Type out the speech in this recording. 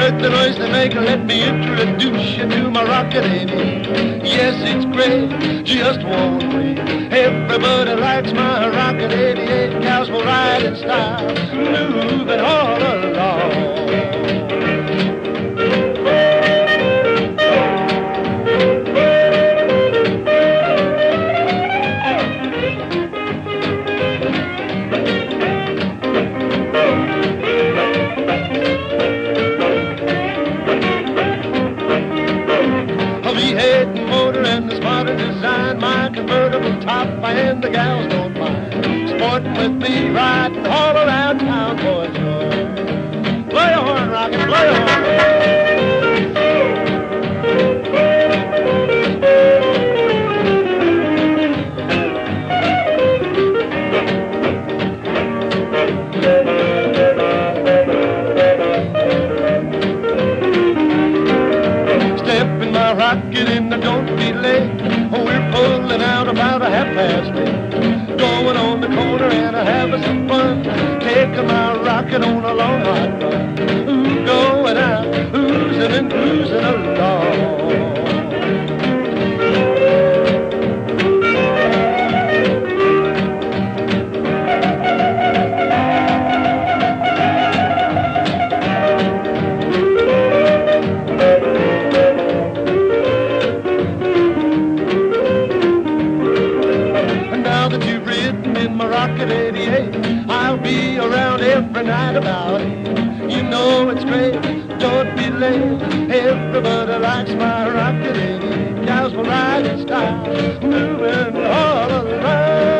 With the noise they make, let me introduce you to my rocket 88. Yes, it's great, just won't wait. Everybody likes my rocket 88. Cows will ride in style, moving all along. V8 motor and the modern design, my convertible top, and the gals don't mind. Sporting with me, riding all around town, boys. Play a horn, Rocket, play a horn. Rocket and don't be late. We're pulling out about 8:30. Going on the corner and having some fun. Taking my rocket on a long hot run. Ooh, going out, oozing and cruising along. Rocket 88, I'll be around every night about 8. You know it's great, don't be late. Everybody likes my rocket 88. Gals will ride in style, moving all around.